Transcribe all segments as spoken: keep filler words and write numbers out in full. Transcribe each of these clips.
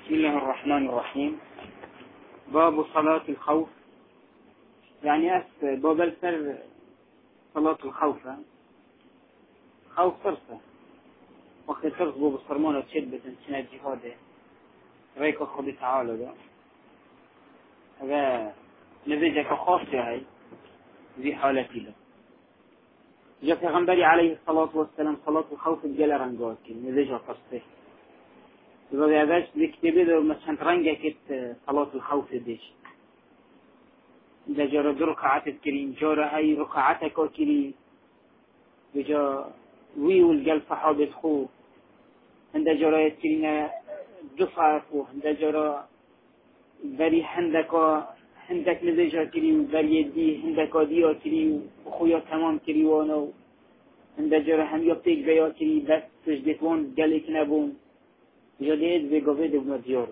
بسم الله الرحمن الرحيم. باب صلاة الخوف. يعني أس باب السر صلاة الخوف خوف فرصة وقت ترغبوا بالصرمونة وتشد سنة جهاده ريك خذ تعالى ده هذا نبيجك خاصة هاي ذي حالتي له. جاء پیغمبری عليه الصلاة والسلام صلاة الخوف الجل رنگات كن نبيجك قصته إذا بيعداش بكتبه ده مثلا رنجة كت صلاة الخوف ديش إذا جرى دو ركعات الكريم جرى هاي ركعاتك وكريم بجا وي والقلب صحابة خوف عند جرى الكريم دفعة فوق عند جرى بري عندك عندك نزجة كريم بري دي عندك ديا كريم وخويا تمام كريوانو عند جرى هم يبتيك بيا كريم بس سجدتوان قالك نبون جديد بقبيد ابن ديار.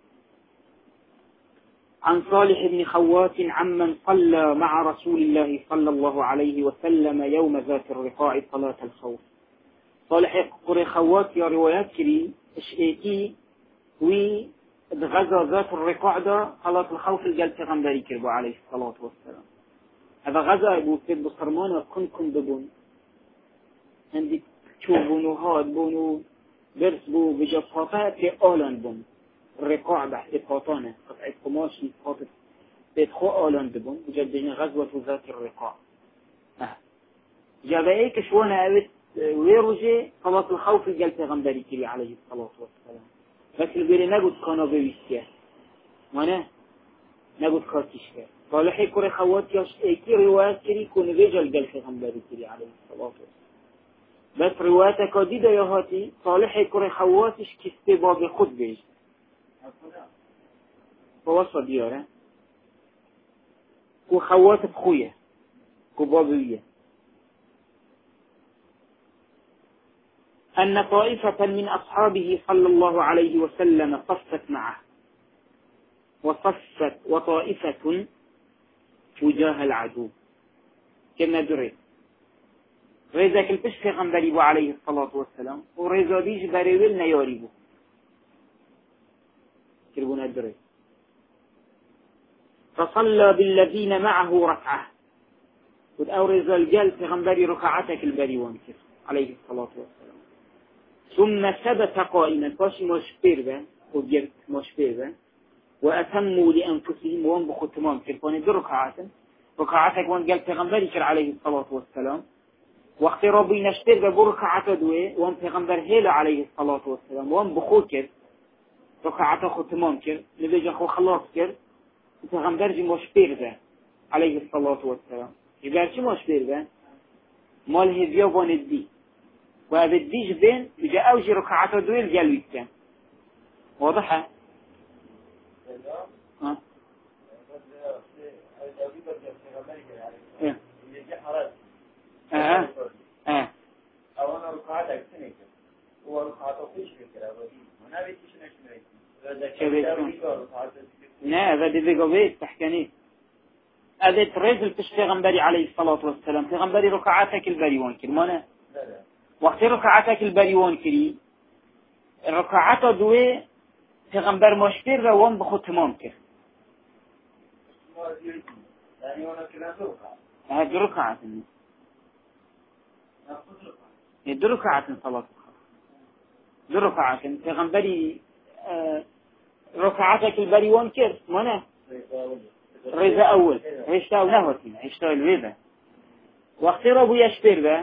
عن صالح بن خوات عمن صلى مع رسول الله صلى الله عليه وسلم يوم ذات الرقاع صلاة الخوف. صالح قري خوات يا روايات كري اشئتي وي غزا ذات الرقاع ده صلاة الخوف الجل پیغمبری كربو عليه الصلاة والسلام. هذا غزا ابو سيد بصرمان وكن كن دبون عندي تشوفونو هاد بونو درس بو بجا فاطمة في آلان بون رقاع بحث فاطمة قطعة قماشي فاطمة بيتخو آلان بون بجا دين غزوة ذات الرقاع اه جابا ايك شوانا اوت ويروجي صلاة الخوف الجل پیغمبری كري عليه الصلاة والسلام بس البيري نقود كانوا بويستيا مانا نقود كاتيش كر صالحي كوري خوات ياش ايكي روايات كري كون بيجا الجل پیغمبری كري عليه الصلاة والسلام بس روايتك ديدا يا هاتي صالح كوري خواتش كسته باب خود بيج فوصل دياره كو خوات بخوية كو بابوية أن طائفة من أصحابه صلى الله عليه وسلم صفت معه وصفت وطائفة وجاه العدو كما دريت ريزا كالبش في غنبري بو عليه الصلاة والسلام وريزا ديش بريويل نياري بو كربونا الدري فصلى بالذين معه ركعة قد او ريزا الجال في غنبري ركعتك البريوان كر عليه الصلاة والسلام ثم ثبت قائما باشي مشبير بان وجرت مشبير بان وأتموا لأنفسهم وان بخو تمام كربونا در ركعات ركعتك وان جال في غنبري كر عليه الصلاة والسلام وقت ربي نشتر بركعة دوي وان پیغمبر هيل عليه الصلاة والسلام وان بخو كر ركعة خو تمام كر نبيجا خو خلاص كر پیغمبر جي مشبير ده عليه الصلاة والسلام جبار چي مشبير ده مال هزيا وان الدي وهذا الديش بين بجا اوجي ركعة دوي الجلويت كان واضحة ها اه اه اوانا ركعتك سنه هو ركعته فيش فكره هنا بيتش نشمه لا هذا دي بيقوبيت تحكني هذا تريزل فيش پیغمبري عليه الصلاة والسلام پیغمبري ركعتك البريوان كر مانا وقت ركعتك البريوان كري ركعته دوي پیغمبر مشبير روان بخود تمام كر يعني هنا كلا ركعه هذا ركعة دو ركعات صلاة الخوف دو ركعات پیغمبری ركعتك البريوان كر مانا ريزا اول عشتا ونهوتين عشتا الويبا وقت ربو يشبر با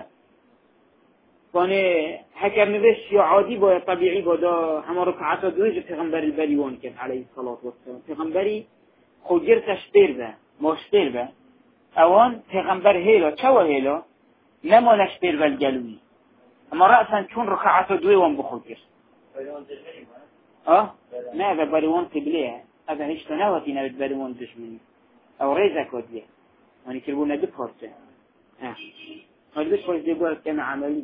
فاني حكر نوش يا عادي با طبيعي با دا هما ركعات دوج پیغمبر البريوان كر عليه الصلاة والسلام پیغمبری خوجر تشبر با مشبر با اوان پیغمبر هیلا چوا هیلا نما نشبر بالجلوي اما رأسا چون ركعات دوي وان بخوكر اه ما هذا بريوان قبليه هذا هشتا نواتي نبت بريوان دشمني او ريزا كوديه واني كربونا دي بورسه اه هذا دي بورس دي بورس كان عملي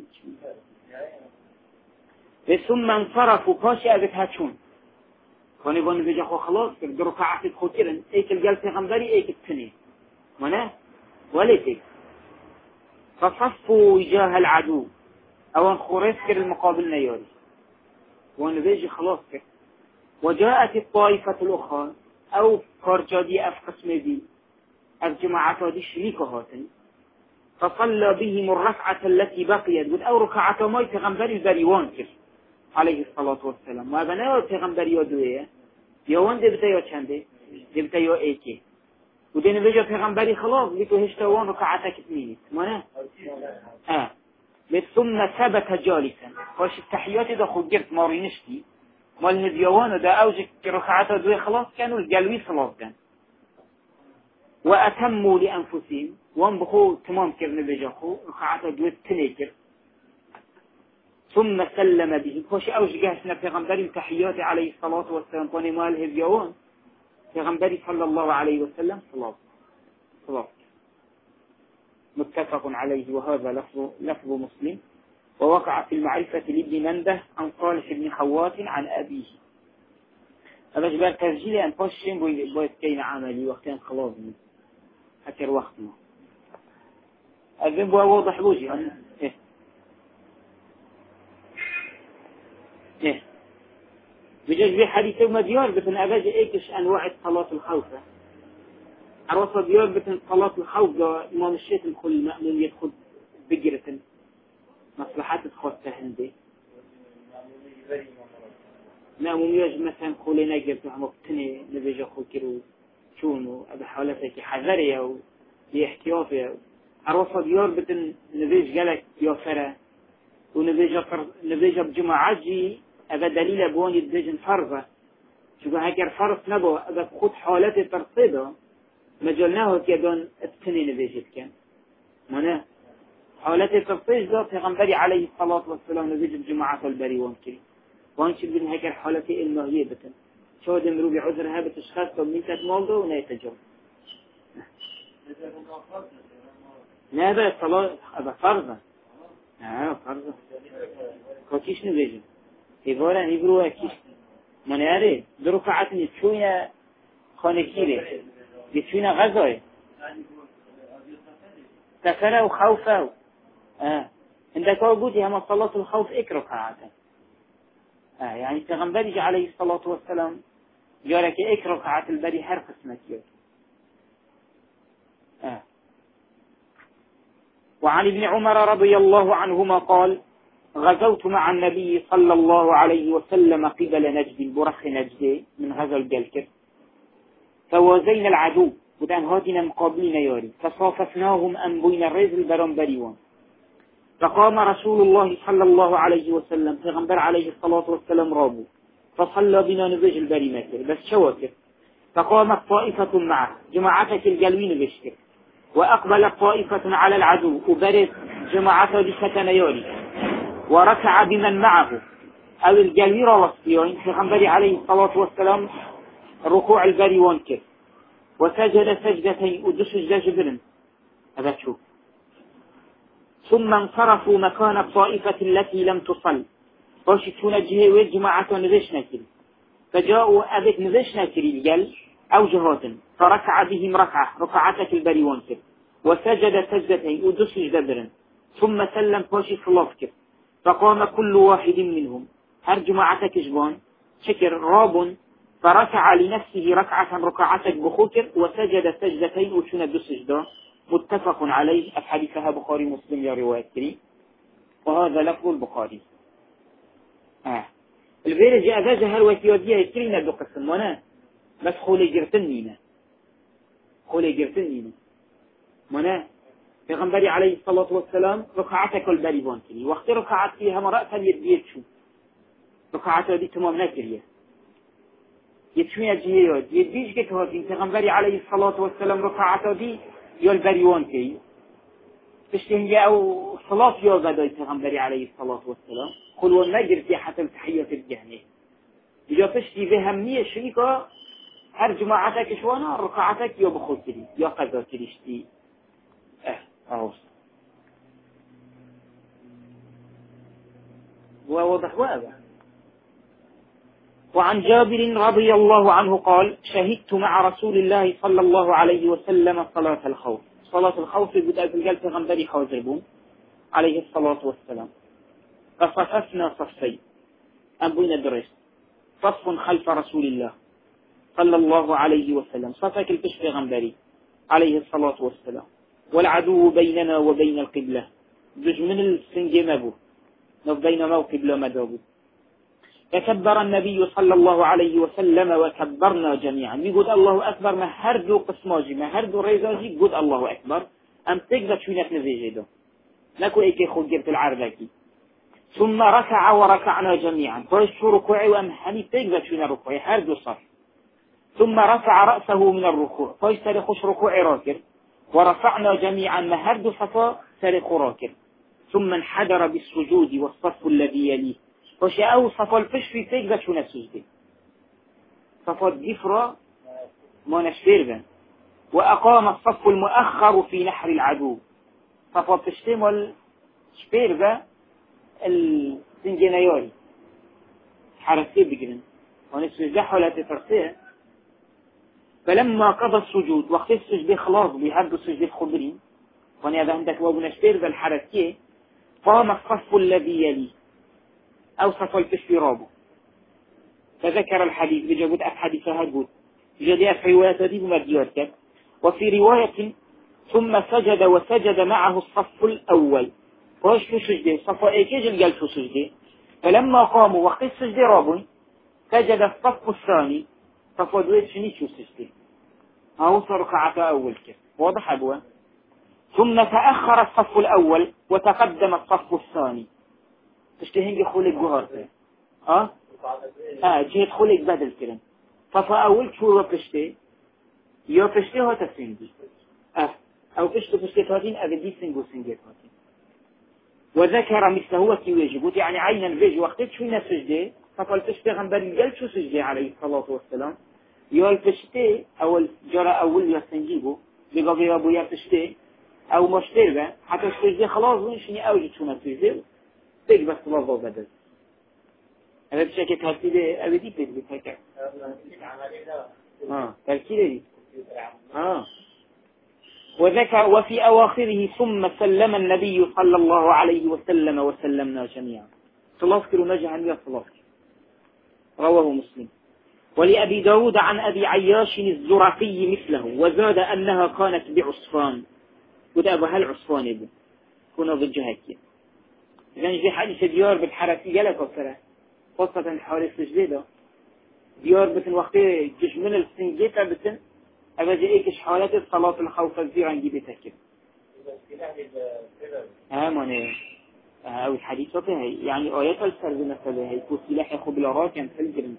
ثم انصرفوا باشي اذت هاتشون كوني بانو بيجا خو خلاص دو ركعات خوكرن ايك الجل پیغمبري ايك التنين منا وليتك فصفوا وجاه العدو او ان خوريس كر المقابل نياري وانا بيجي خلاص كر وجاءت الطائفة الأخرى أو فرجادي أف قسم بي الجماعة دي شريكة هاتن فصلى بهم الركعة التي بقيت قد أو ركعة ما يتغنبر البريوان كر عليه الصلاة والسلام ما بناه تغنبر يدوية يوان دي بتا يو چنده دي بتا يو ايكي ودين بجا تغنبري خلاص بيتو هشتوان ركعة كتنيت مانا اه ثم ثبت جالسا فاش التحيات دا خود جرت مارينشتي مال هديوان دا اوجك ركعة دوية خلاص كانوا الجلوي خلاص كان وأتموا لأنفسهم وانبخوا تمام كرن بجاخو ركعة دوية تنيكر ثم سلم به فاش اوج جهسنا پیغمبریم تحیات علیه الصلاة والسلام قاني مال هدیوان پیغمبری صلى الله عليه وسلم صلاة صلاة متفق عليه وهذا لفظ لفظ مسلم ووقع في المعرفة لابن منده عن صالح بن خوات عن أبيه هذا جبال تسجيل أن فاشين بويت كين عملي وقتين خلاص حكر وقتنا الذنب واضح بوجي إيه إيه بجاج بي حديثة ومديار بتن أباج إيكش أنواع صلاة الخوف عروسة ديار بتن صلاة الخوف دا إمام الشيخ الكل المأمون يدخل بجرة مصلحات تخوتها هندي مأمون يجب مثلا كلنا جبت مقتني نبيج أخو كيرو شونو أبا حالتك حذرية ويحتيافية عروسة ديار بتن نبيج قالك يافرة ونبيج بجماعة جي أبا دليل بواني الدجن فرضة شو هكر فرض نبو أبا خود حالات ترصيده مجالناه كيدون اتني نبيجت كان منا حالات ترصيد ذا پیغمبري عليه الصلاة والسلام نبيج بجماعة البريوان كري وانش بين هكر حالات المهية بتن شو دمرو بعذرها بتشخاص وميتة مالده ونيتجو لا أبا الصلاة أبا فرضة آه فرضة كوكيش نبيجت إبارة نبروه كيش من ياري درو قاعتني تشوينا خانكيري بتشوينا غزاي سفره وخوفه آه عندك وجودي هم صلاة الخوف اكره قاعته آه يعني تغنبري عليه الصلاة والسلام جارك اكره قاعة البري هر قسمك يوم آه وعن ابن عمر رضي الله عنهما قال غزوت مع النبي صلى الله عليه وسلم قبل نجد برخ نجد من غزو الجلكر فوازينا العدو ودان هاتنا مقابلين ياري فصاففناهم أن بين الرزل برنبريوان فقام رسول الله صلى الله عليه وسلم پیغمبر عليه الصلاة والسلام رابو فصلى بنا نبيج البري ماكر بس شواكر فقامت طائفة معه جماعتك الجلوين بشكر وأقبلت طائفة على العدو وبرز جماعته بشكنا ياري وركع بمن معه أو الجلوير والصيون پیغمبر عليه الصلاة والسلام ركوع البريوان كر وسجد سجدتين ودو سجدة جبرن هذا شوف ثم انصرفوا مكان الطائفة التي لم تصل فاشتون الجهة والجماعة نبش نكري فجاءوا أبك نبش نكري الجل أو جهات فركع بهم ركعة ركعتك البريوان كر وسجد سجدتين ودو سجدة جبرن ثم سلم فاشي خلاف كر فقام كل واحد منهم هر جماعتك جبان شكر راب فركع لنفسه ركعة ركعتك بخوكر وسجد سجدتين وشنا دو سجدة متفق عليه الحديثها بخاري مسلم يا رواية كري وهذا لفظ البخاري آه. الغير جاء ذا جهر وكيوديها يكرينا دو قسم وانا بس خولي جرتنينا خولي جرتنينا وانا پیغمبری علیه الصلاة والسلام ركعتك البريبان كري وقت ركعت فيها مرأة يديت شو ركعت دي تمام نكريه يتشوي الجهية يديش كتوافين پیغمبری علیه الصلاة والسلام ركعت دي يا البريوان كري تشتهي او صلاة يا غداي پیغمبری علیه الصلاة والسلام قلوا النجر في حتى التحية الجهنية بجا تشتي بهمية شريكة هر جماعتك شوانا ركعتك يا بخود كري يا قضا كريشتي اه أعوص ووضح وابع وعن جابر رضي الله عنه قال شهدت مع رسول الله صلى الله عليه وسلم صلاة الخوف صلاة الخوف بدأ في الجلسة غنبري خوزربون عليه الصلاة والسلام فصففنا صفين أنبوين الدرس صف خلف رسول الله صلى الله عليه وسلم صفك الكشف غنبري عليه الصلاة والسلام والعدو بيننا وبين القبلة جج من السنجي مبو نبين موقب لا مدابو فكبر النبي صلى الله عليه وسلم وكبرنا جميعا يقول الله أكبر ما هردو قسماجي ما هردو ريزاجي قد الله أكبر أم تقدر شوينك نزيجي دو نكو ايكي خود جبت العربكي ثم ركع وركعنا جميعا فاش شو ركوعي وأم حني تقدر شوين ركوعي هردو صف ثم رفع رأسه من الركوع فاش تاريخش ركوعي راكر ورفعنا جميعا ما هردو صفا تاريخ راكر ثم انحدر بالسجود والصف الذي يليه فاش أو صفا الفش في تقدر شوين السجد صفا الجفرة ما نشفير وأقام الصف المؤخر في نحر العدو صفا تشتمل شفير ذا السنجنايوري حرسي بجرن ونسجح ولا تفرسيه فلما قضى السجود وقت السجد خلاص بيهدوا السجد الخضرين وأن هذا عندك وابن شفير ذا الحرسي قام الصف الذي يلي أو صف الكشف رابه فذكر الحديث بجابت أحاديث هدود جديات في روايات هذه ومديوتك وفي رواية ثم سجد وسجد معه الصف الأول فاش شو سجده صفا ايكيجن قال شو سجده فلما قاموا وقت السجد رابون سجد الصف الثاني صفا دويت شني شو سجده هاو صار ركعة أول كيف واضح أبوه ثم تأخر الصف الأول وتقدم الصف الثاني تشتهنجي خولك جهارته اه اه جهة خولك بدل كلام صفا أول شو وقشته يا فشته هاتا سنجي اه او فشته فشته هاتين ابدي سنجو سنجيت هاتين وذكر مثل هو كي يجب يعني عينا فيج وقتت شوينا سجده فقال فشته غنبري قال شو سجده عليه الصلاة والسلام يا الفشته اول جرى اول يا سنجيبو بقى يا ابو يا فشته او مشتربه حتى السجده خلاص ونشني اوجد شونا سجده تيك بس لفظه بدل هذا بشكل تهتيده ابدي تيك بتهكا اه تركيده آه. وذكر وفي أواخره ثم سلم النبي صلى الله عليه وسلم وسلمنا جميعا صلاة كيلو نجح يا صلاة رواه مسلم ولأبي داود عن أبي عياش الزرقي مثله وزاد أنها كانت بعصفان قد أبو هل عصفان ابن كنا ضجهك إذن جي حديث ديار بالحركية لك وكرة خاصة حوالي السجدة ديار بتن وقت جشمن السنجيتا بتن أبدا إيكش حالات الصلاة الخوف الزير عن جيبتك ها ماني أو الحديث هي يعني آيات السرد مثلا هي كو سلاح يخب العراكم في الجرم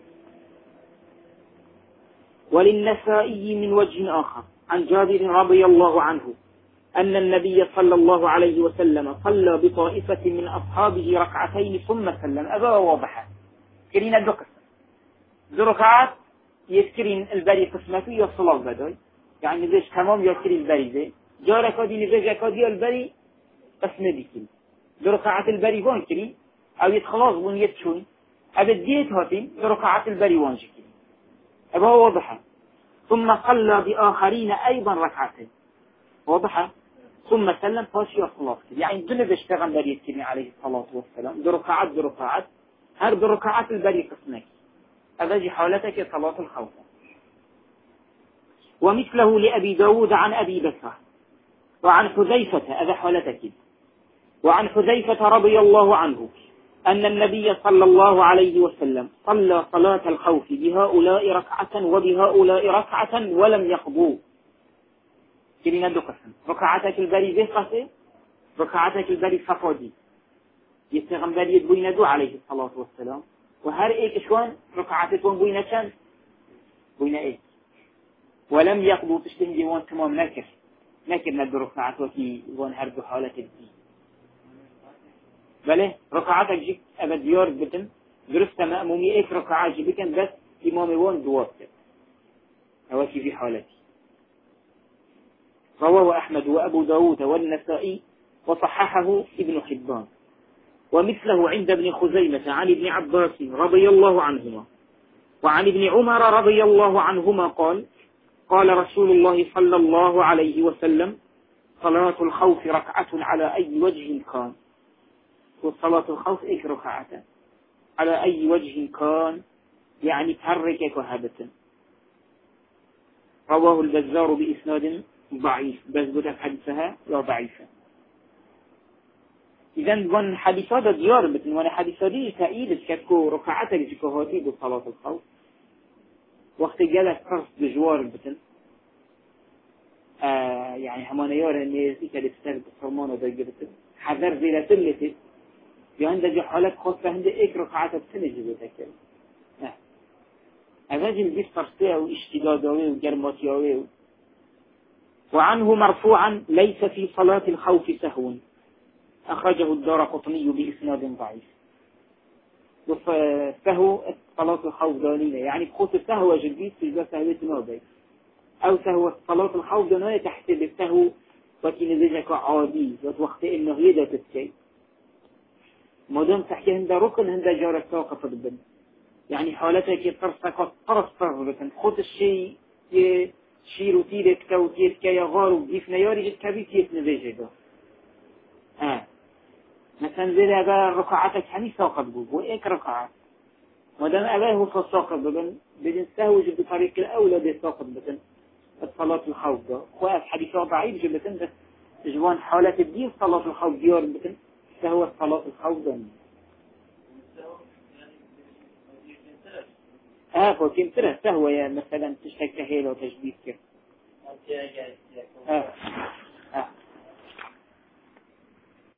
وللنسائي من وجه آخر عن جابر رضي الله عنه أن النبي صلى الله عليه وسلم صلى بطائفة من أصحابه ركعتين ثم سلم أبا واضحة كرين الدقس ذو ركعات يذكرين البري قسمته يصل البدل يعني ليش تمام يذكرين البري زي جارة كادي نزيجة كادي البري قسمه بكين دركعات البري وان كري او يتخلاص وان يتشون ابديت هاتين دركعات البري وان شكري ابها واضحة ثم صلى بآخرين ايضا ركعتين واضحة ثم سلم فاشي الصلاة يعني دون بيشتغل بري يذكرين عليه الصلاة والسلام دركعات دركعات هر دركعات البري قسمك أبجي حالتك صلاة الخوف ومثله لأبي داود عن أبي بكر وعن حذيفة هذا حالتك وعن حذيفة رضي الله عنه أن النبي صلى الله عليه وسلم صلى صلاة الخوف بهؤلاء ركعة وبهؤلاء ركعة ولم يقضوا كلنا دقسم ركعتك البري ذي قصي ركعتك البري صفادي يستغنبال يدبوين دو عليه الصلاة والسلام وهر ايك شوان ركعتكم بوينة كان بوينة ايك ولم يقضوا تشتهن جوان تمام نكر نكر ندو ركعت وكي وان هردو حالة الدين بله ركعتك جيك ابد ديار بتن درست مأمومي ايك ركعات جيبكن بس امامي وان دوابت اوكي في حالتي رواه احمد وابو داود والنسائي وصححه ابن حبان ومثله عند ابن خزيمة عن ابن عباس رضي الله عنهما وعن ابن عمر رضي الله عنهما قال قال رسول الله صلى الله عليه وسلم صلاة الخوف ركعة على أي وجه كان وصلاة الخوف إيك ركعة على أي وجه كان يعني تحركك وهابة. رواه البزار بإسناد ضعيف، بس قلت حديثها لا ضعيفة. إذن وان حديثات ديار بتن وان حديثات دي تأييد كتكو ركعتك جكوهاتي بصلاة الخوف وقت جالك قرص بجوار بتن آه يعني همان يارا النيزي كالبسان بصرمان ودرجة بتن حذر زي لتلتي بيهند جو حالك خاصة هند ايك ركعتك بتنجي بتكل اه أفاجل بيس قرصيه واشتدادوه وجرماتيوه. وعنه مرفوعا ليس في صلاة الخوف سهو، أخرجه الدارقطني بإسناد ضعيف. سهو صلاة الخوف دانية يعني بخص سهو جلبيت في جوا سهوة نوبي أو سهو صلاة الخوف دانية تحت السهو وكي نزيجك عادي وقت إنه يدا تتكي مادام تحكي هندا ركن هندا جارك ساقط بالبن يعني حالتك ترسك طرف طرف بكن خط الشيء شيرو تيرك تو تيرك يغارو بيف نياري جد كبير تيرك نزيجك آه مثلا زي هذا ركعتك حني ساقط بوب وإيك ركعات مادام أباه فساقط ببن بدن سهوج بطريق الأولى بساقط بكن الصلاة الخوف ده خواف حديثة ضعيف جبتن بس جوان حالة الدين صلاة الخوف ديار بكن سهو الصلاة الخوف ده اه فوكين ترى سهوة مثلا تشتك هيلو تجديد كيف اه